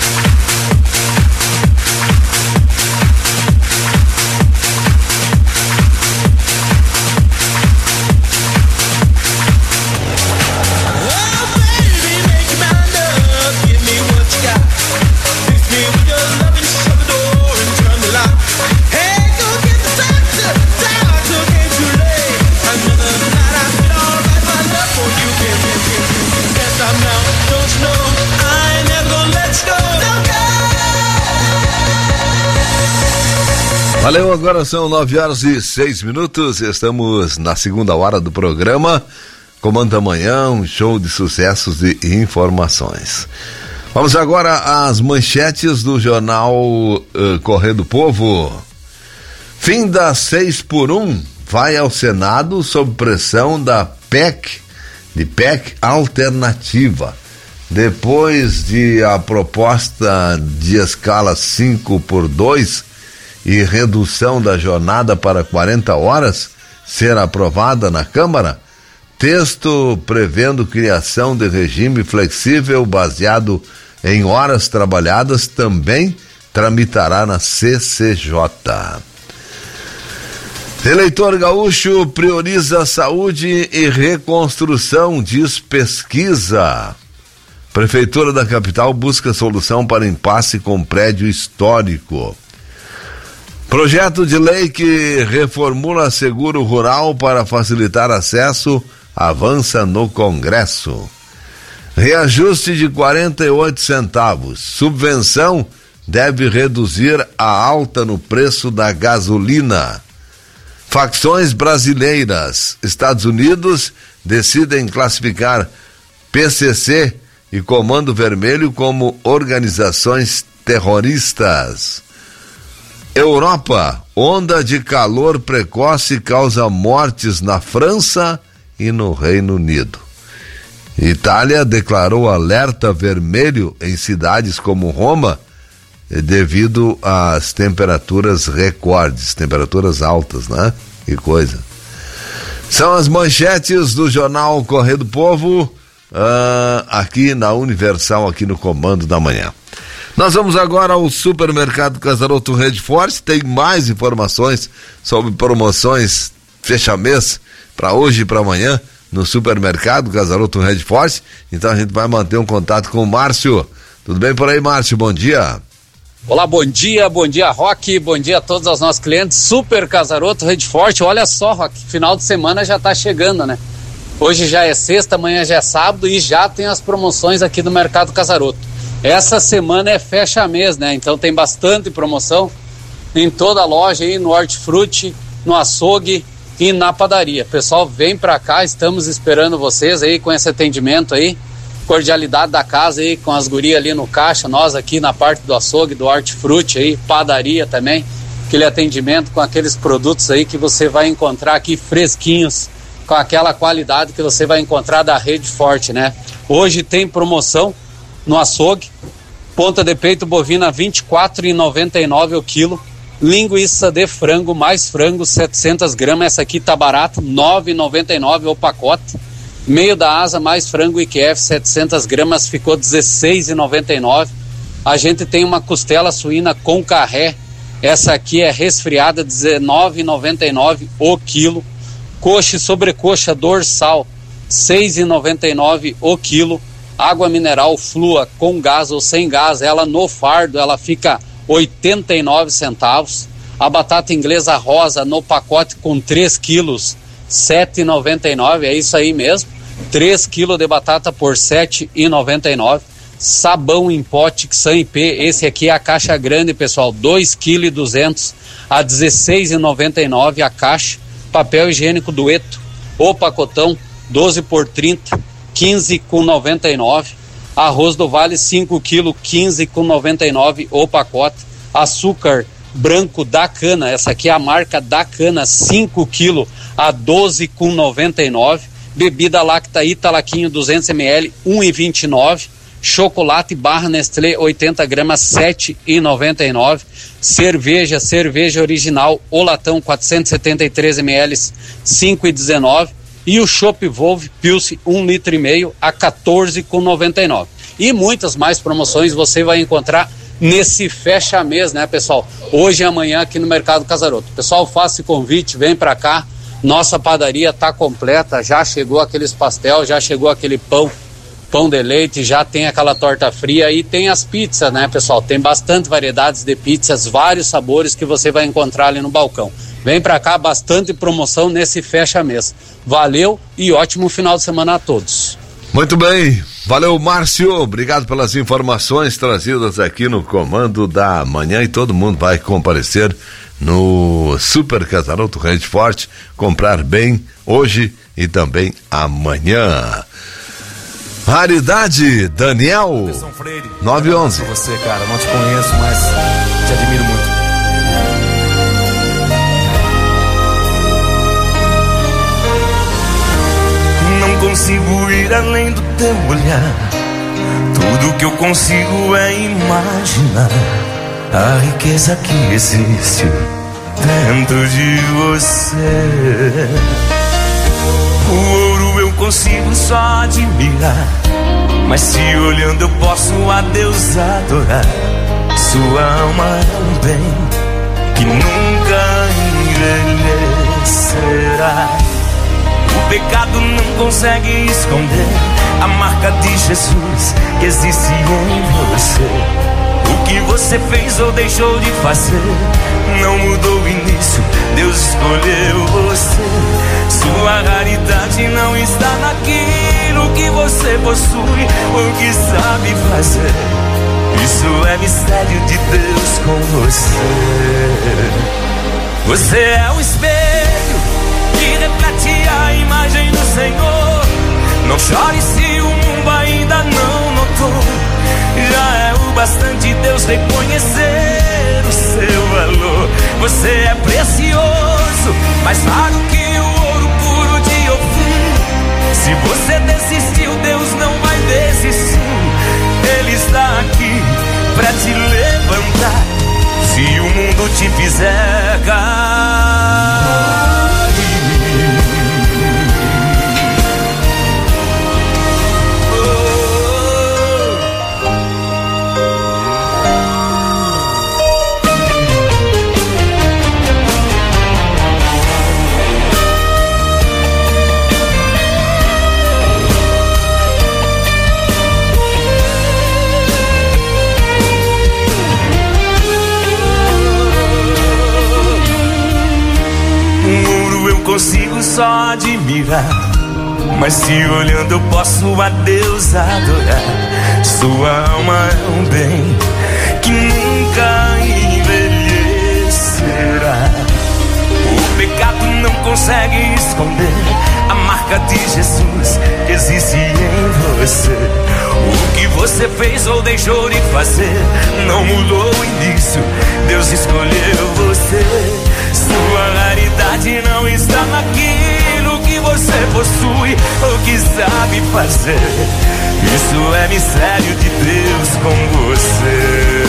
Valeu, agora são nove horas e seis minutos, estamos na segunda hora do programa Comando da Manhã, um show de sucessos e informações. Vamos agora às manchetes do jornal uh, Correio do Povo. Fim da seis por um vai ao Senado sob pressão da P E C, de P E C alternativa. Depois de a proposta de escala cinco por dois e redução da jornada para quarenta horas ser aprovada na Câmara, texto prevendo criação de regime flexível baseado em horas trabalhadas também tramitará na C C J. Eleitor gaúcho prioriza saúde e reconstrução, diz pesquisa. Prefeitura da capital busca solução para impasse com prédio histórico. Projeto de lei que reformula seguro rural para facilitar acesso avança no Congresso. Reajuste de quarenta e oito centavos. Subvenção deve reduzir a alta no preço da gasolina. Facções brasileiras. Estados Unidos decidem classificar P C C e Comando Vermelho como organizações terroristas. Europa, onda de calor precoce causa mortes na França e no Reino Unido. Itália declarou alerta vermelho em cidades como Roma devido às temperaturas recordes, temperaturas altas, né? Que coisa. São as manchetes do jornal Correio do Povo, uh, aqui na Universal, aqui no Comando da Manhã. Nós vamos agora ao Supermercado Casaroto Rede Forte. Tem mais informações sobre promoções fecha-mês para hoje e para amanhã no Supermercado Casaroto Rede Forte. Então a gente vai manter um contato com o Márcio. Tudo bem por aí, Márcio? Bom dia. Olá, bom dia, bom dia, Roque, bom dia a todos os nossos clientes. Super Casaroto Rede Forte. Olha só, Roque, final de semana já está chegando, né? Hoje já é sexta, amanhã já é sábado e já tem as promoções aqui do Mercado Casaroto. Essa semana é fecha mês, né? Então tem bastante promoção em toda a loja aí, no hortifruti, no açougue e na padaria. Pessoal, vem pra cá, estamos esperando vocês aí com esse atendimento aí, cordialidade da casa aí, com as gurias ali no caixa, nós aqui na parte do açougue, do hortifruti aí, padaria também, aquele atendimento com aqueles produtos aí que você vai encontrar aqui fresquinhos, com aquela qualidade que você vai encontrar da Rede Forte, né? Hoje tem promoção no açougue, ponta de peito bovina vinte e quatro reais e noventa e nove centavos o quilo, linguiça de frango mais frango setecentas gramas, essa aqui tá barata, nove reais e noventa e nove centavos o pacote, meio da asa mais frango I Q F setecentas gramas ficou dezesseis reais e noventa e nove centavos. A gente tem uma costela suína com carré, essa aqui é resfriada, dezenove reais e noventa e nove centavos o quilo, coxa e sobrecoxa dorsal seis reais e noventa e nove centavos o quilo, água mineral flua com gás ou sem gás, ela no fardo, ela fica oitenta e nove centavos. A batata inglesa rosa no pacote com três quilos, sete reais e noventa e nove centavos, é isso aí mesmo. três quilos de batata por sete reais e noventa e nove centavos. Sabão em pote Xan I P, esse aqui é a caixa grande, pessoal, dois quilos e duzentos a dezesseis reais e noventa e nove centavos a caixa. Papel higiênico Dueto, o pacotão, doze por trinta, quinze reais e noventa e nove centavos. Arroz do Vale cinco quilos, quinze reais e noventa e nove centavos o pacote. Açúcar branco da cana, essa aqui é a marca da cana, cinco quilos a doze reais e noventa e nove centavos. Bebida Lacta Italaquinho duzentos mililitros, um real e vinte e nove centavos. Chocolate barra Nestlé oitenta gramas, sete reais e noventa e nove centavos. Cerveja, cerveja original, o latão quatrocentos e setenta e três mililitros, cinco reais e dezenove centavos. E o Chopp Volve Pilsen um litro e meio a quatorze reais e noventa e nove centavos. E muitas mais promoções você vai encontrar nesse fecha mês, né, pessoal? Hoje e amanhã aqui no Mercado Casaroto. Pessoal, faça convite, vem pra cá. Nossa padaria tá completa, já chegou aqueles pastel, já chegou aquele pão, pão de leite, já tem aquela torta fria e tem as pizzas, né, pessoal? Tem bastante variedades de pizzas, vários sabores que você vai encontrar ali no balcão. Vem pra cá, bastante promoção nesse fecha mês. Valeu e ótimo final de semana a todos. Muito bem, valeu, Márcio, obrigado pelas informações trazidas aqui no Comando da Manhã, e todo mundo vai comparecer no Super Casaroto Rede Forte, comprar bem hoje e também amanhã. Raridade, Daniel, nove e onze. Você, cara, não te conheço, mas te admiro muito. Não consigo ir além do teu olhar. Tudo que eu consigo é imaginar a riqueza que existe dentro de você. O ouro eu consigo só admirar, mas se olhando eu posso a Deus adorar. Sua alma é um bem que nunca envelhecerá. O pecado não consegue esconder a marca de Jesus que existe em você. O que você fez ou deixou de fazer não mudou o início, Deus escolheu você. Sua raridade não está naquilo que você possui ou que sabe fazer. Isso é mistério de Deus com você. Você é o espelho que reflete a imagem do Senhor. Não chore se o mundo ainda não notou. Já é o bastante Deus reconhecer o seu valor. Você é precioso, mais raro que o ouro puro de Ofir. Se você desistiu, Deus não vai desistir. Ele está aqui pra te levantar. Se o mundo te fizer cair. Consigo só admirar, mas se olhando eu posso a Deus adorar. Sua alma é um bem que nunca envelhecerá. O pecado não consegue esconder a marca de Jesus que existe em você. O que você fez ou deixou de fazer não mudou o início, Deus escolheu você. Sua raridade não está naquilo que você possui ou que sabe fazer. Isso é mistério de Deus com você.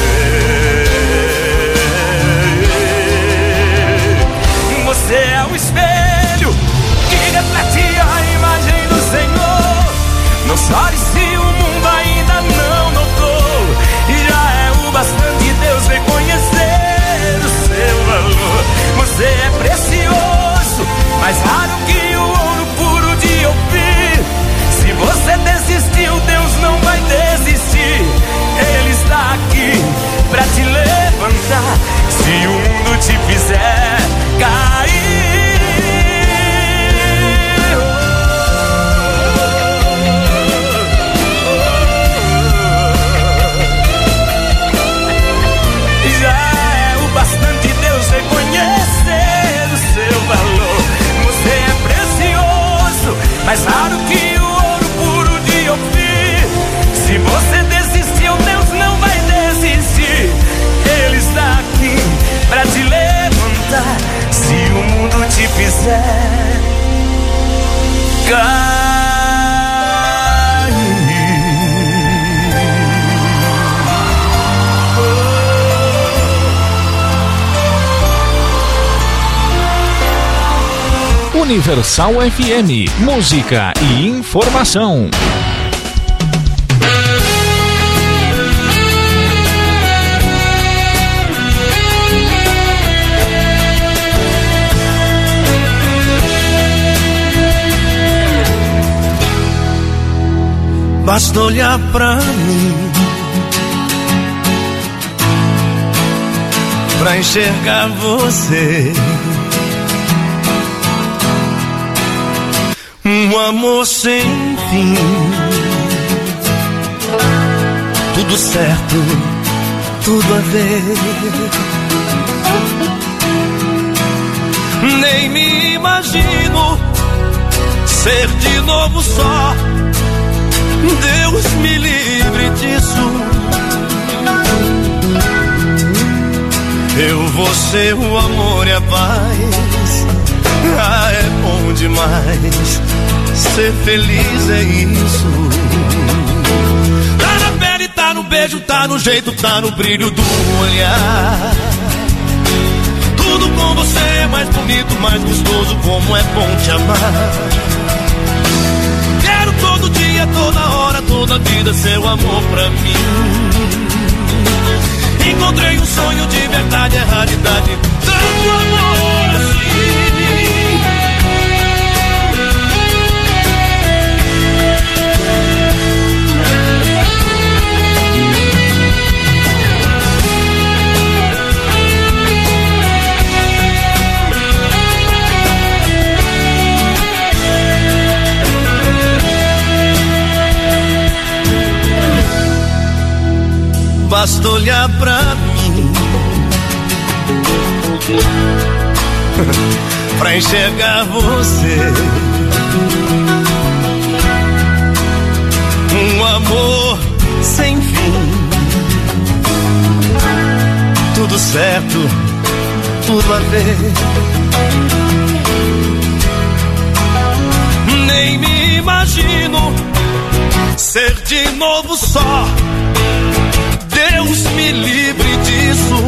Você é o espelho que reflete a imagem do Senhor. Não chore se o mundo ainda não notou. Já é o bastante Deus reconhecer o seu valor. Você é precioso, mais raro que o ouro puro de Ofir. Se você desistiu, Deus não vai desistir. Ele está aqui pra te levantar. Se o mundo te fizer cair. Mais raro que o ouro puro de Ofir. Se você desistiu, Deus não vai desistir. Ele está aqui pra te levantar. Se o mundo te fizer cair. Universal F M, música e informação. Basta olhar pra mim pra enxergar você. Um amor sem fim, tudo certo, tudo a ver. Nem me imagino ser de novo só. Deus me livre disso. Eu, você, o amor e a paz. Ah, é bom demais. Ser feliz é isso. Tá na pele, tá no beijo, tá no jeito, tá no brilho do olhar. Tudo com você é mais bonito, mais gostoso. Como é bom te amar. Quero todo dia, toda hora, toda vida seu amor pra mim. Encontrei um sonho de verdade, é raridade. Tanto amor assim. Basta olhar pra mim pra enxergar você. Um amor sem fim. Tudo certo, tudo a ver. Nem me imagino ser de novo só. Deus me livre disso.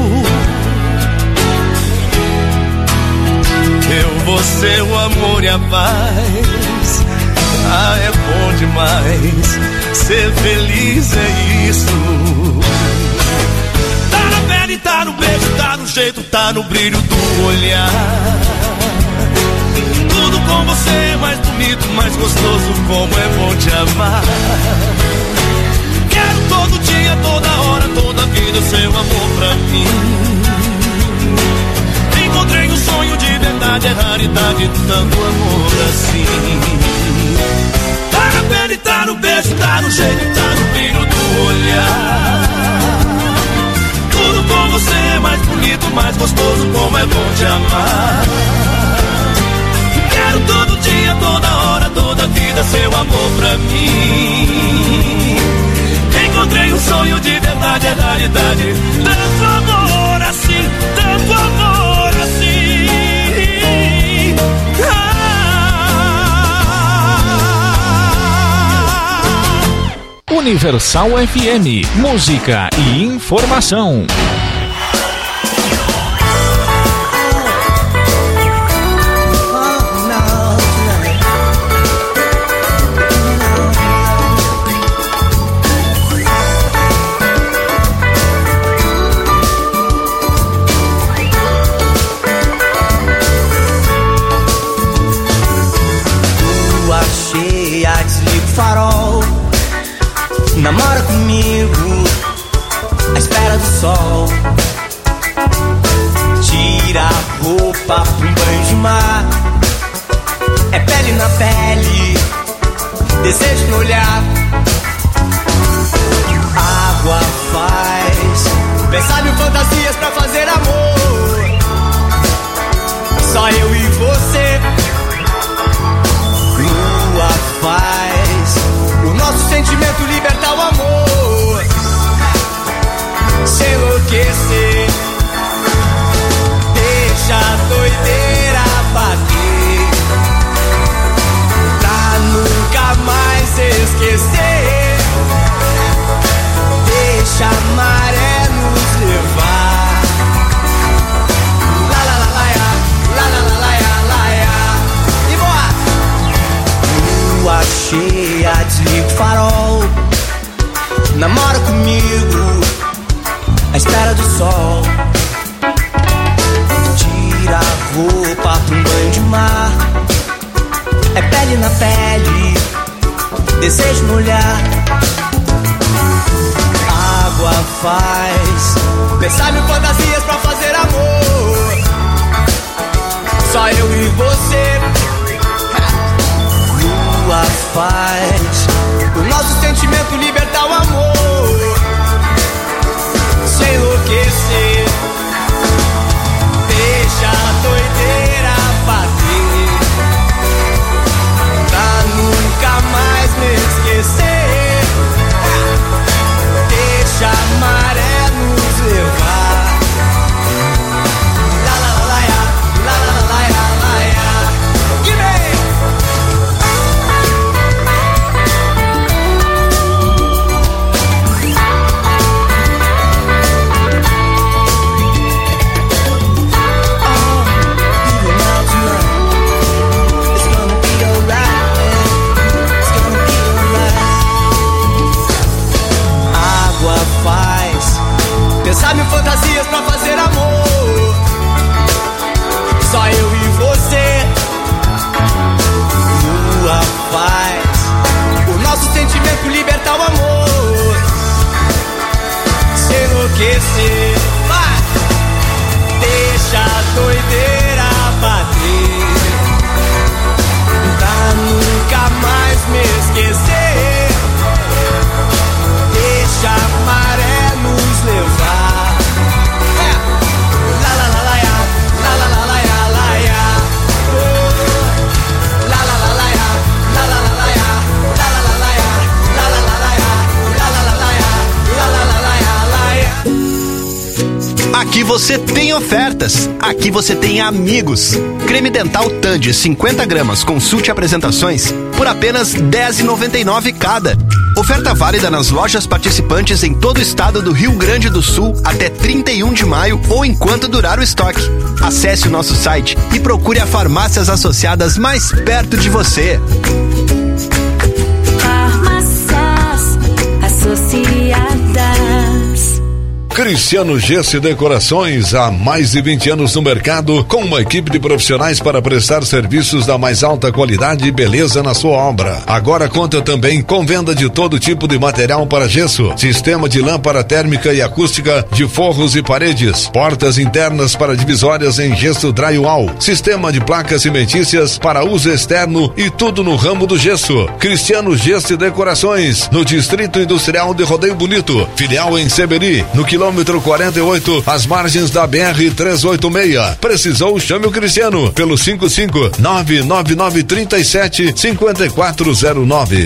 Eu, você, o amor e a paz. Ah, é bom demais. Ser feliz é isso. Tá na pele, tá no beijo, tá no jeito, tá no brilho do olhar. Tudo com você é mais bonito, mais gostoso. Como é bom te amar. Quero todo dia, toda hora, toda vida seu amor pra mim. Encontrei um sonho de verdade, é raridade, tanto amor assim. Tá na pele, tá no beijo, tá no jeito, tá no brilho do olhar. Tudo com você é mais bonito, mais gostoso, como é bom te amar. Quero todo dia, toda hora, toda vida seu amor pra mim. Encontrei um sonho de verdade, é raridade. Tanto amor assim, tanto amor assim. Ah. Universal F M, música e informação. Farol, namora comigo à espera do sol. Tira a roupa pra um banho de mar. É pele na pele, desejo no olhar. Água faz pensar mil fantasias pra fazer amor. Só eu e você. Lua faz o nosso sentimento libertar o amor. Se enlouquecer, deixa a doideira bater, pra nunca mais esquecer. Deixa a maré nos levar. La la la la ya, la la la la ya, la ya. E boa! Lua cheia, desliga o farol. Namora comigo à espera do sol. Tira a roupa pra um banho de mar. É pele na pele, desejo no olhar. Água faz pensar mil fantasias pra fazer amor. Só eu e você. Lua faz o nosso sentimento libertar o amor. Se enlouquecer, deixa a doideira Aqui você tem ofertas. Aqui você tem amigos. Creme dental Tandy cinquenta gramas, consulte apresentações por apenas dez reais e noventa e nove centavos cada. Oferta válida nas lojas participantes em todo o estado do Rio Grande do Sul até trinta e um de maio ou enquanto durar o estoque. Acesse o nosso site e procure a farmácias associadas mais perto de você. Farmácias Associadas. Cristiano Gesso e Decorações, há mais de vinte anos no mercado, com uma equipe de profissionais para prestar serviços da mais alta qualidade e beleza na sua obra. Agora conta também com venda de todo tipo de material para gesso, sistema de lâmpada térmica e acústica de forros e paredes, portas internas para divisórias em gesso drywall, sistema de placas cimentícias para uso externo e tudo no ramo do gesso. Cristiano Gesso e Decorações, no Distrito Industrial de Rodeio Bonito, filial em Seberi, no quilômetro Quilômetro quarenta e oito, às margens da B R trezentos e oitenta e seis. Precisou? Chame o Cristiano pelo cinco cinco nove nove nove três sete cinco quatro zero nove.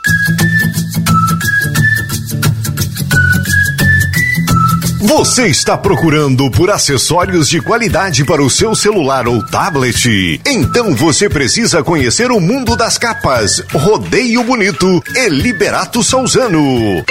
Você está procurando por acessórios de qualidade para o seu celular ou tablet? Então você precisa conhecer o mundo das capas. Rodeio Bonito e Liberato Salzano.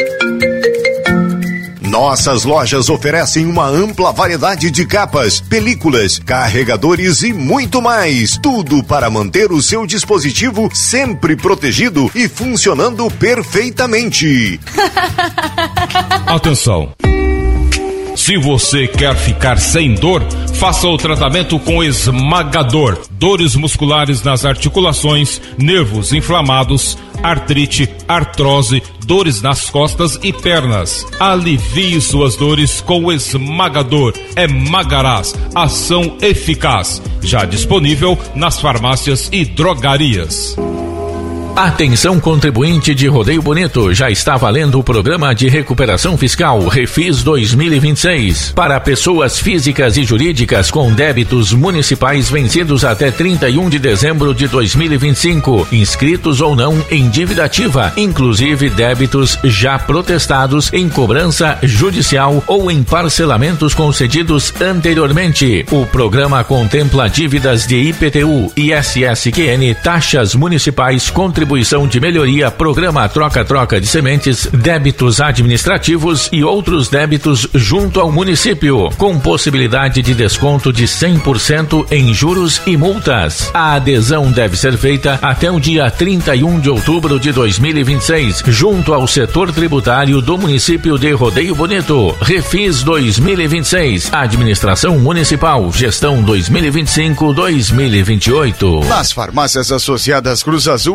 Nossas lojas oferecem uma ampla variedade de capas, películas, carregadores e muito mais. Tudo para manter o seu dispositivo sempre protegido e funcionando perfeitamente. Atenção! Se você quer ficar sem dor, faça o tratamento com Esmagador. Dores musculares nas articulações, nervos inflamados, artrite, artrose, dores nas costas e pernas. Alivie suas dores com o Esmagador. É Magarás, ação eficaz. Já disponível nas farmácias e drogarias. Atenção contribuinte de Rodeio Bonito, já está valendo o programa de recuperação fiscal Refis dois mil e vinte e seis para pessoas físicas e jurídicas com débitos municipais vencidos até trinta e um de dezembro de dois mil e vinte e cinco, inscritos ou não em dívida ativa, inclusive débitos já protestados em cobrança judicial ou em parcelamentos concedidos anteriormente. O programa contempla dívidas de I P T U, I S S Q N, taxas municipais, contribuição de melhoria, programa troca-troca de sementes, débitos administrativos e outros débitos junto ao município, com possibilidade de desconto de cem por cento em juros e multas. A adesão deve ser feita até o dia trinta e um de outubro de dois mil e vinte e seis, junto ao setor tributário do município de Rodeio Bonito. Refis dois mil e vinte e seis, Administração Municipal, Gestão dois mil e vinte e cinco a dois mil e vinte e oito. Nas farmácias associadas Cruz Azul,